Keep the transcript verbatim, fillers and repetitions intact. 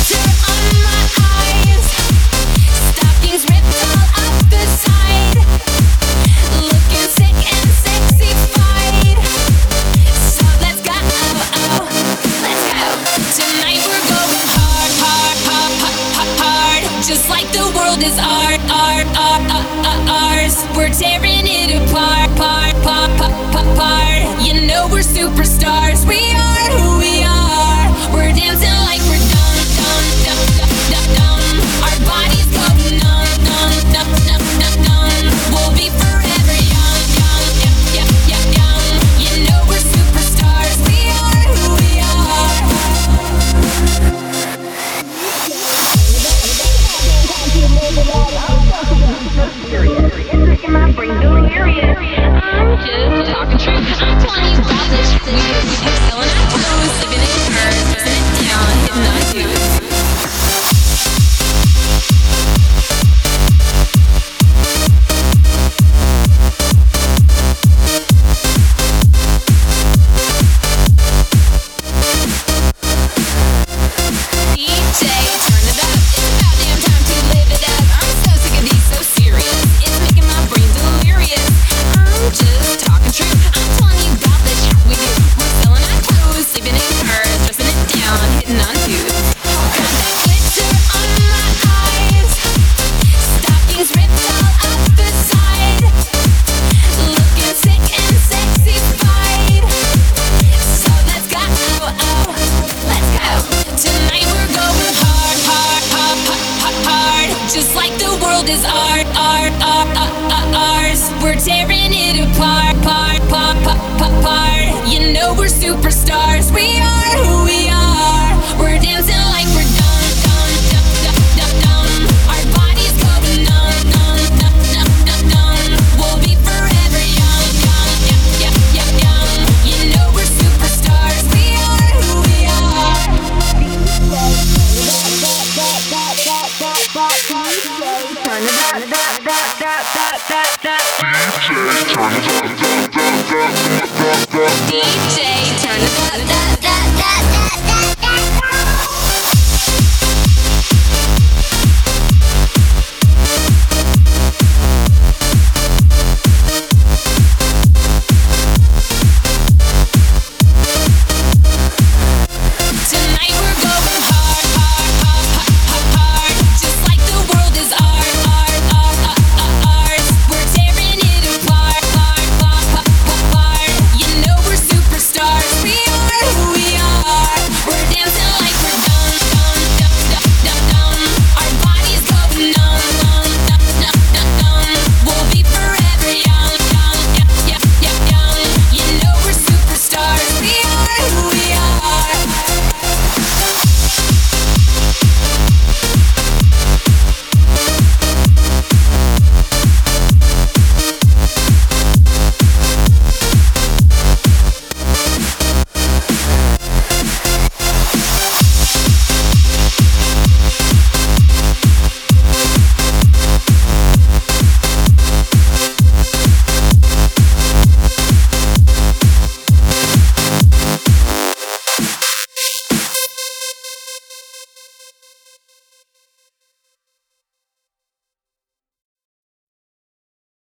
glitter on my eyes, stockings ripped all up the side, looking sick and sexified. So let's go, oh, let's go. Tonight we're going hard, hard, hard, hard, hard, just like the world is art, art, art, art, ours. We're tearing it apart, part, part, part, part. You know we're superstars. We are who we are. We're dancing like we're dumb, dumb, dumb, dumb, dumb, dumb. Our bodies go numb, numb, numb, numb, numb, numb. We'll be forever young, young, young, young, young, young. You know we're superstars. We are who we are. It's making my brain delirious. I'm just talking truth. I'm telling you about this. We we keep selling our clothes, living in cars, dressing it down, hitting on dudes. D J, turn it up. It's about damn time to live it up. I'm so sick of these so serious. It's making my brain delirious. I'm just talking truth. I'm telling you about the shit we do. We're selling our clothes, sleeping in cars, dressing it down, hitting on dudes. Got that glitter on my eyes, stockings ripped all up the side, looking sick and sexified. So let's go, oh, oh, let's go. Tonight we're going hard, hard, hard, hard, hard, hard, just like the world is art, art, art, art, art, ours. We're tearing it apart, part, part, part, part, part. You know we're superstars. We are who we are. We're dancing like we're dumb, dumb, dumb, dumb, dumb, dumb. Our bodies go numb, numb, numb, numb, numb, numb. We'll be forever young, young, young, young, young, young. You know we're superstars. We are who we are. Turn it up, that, that, that, that, that, that. D J, turn it up.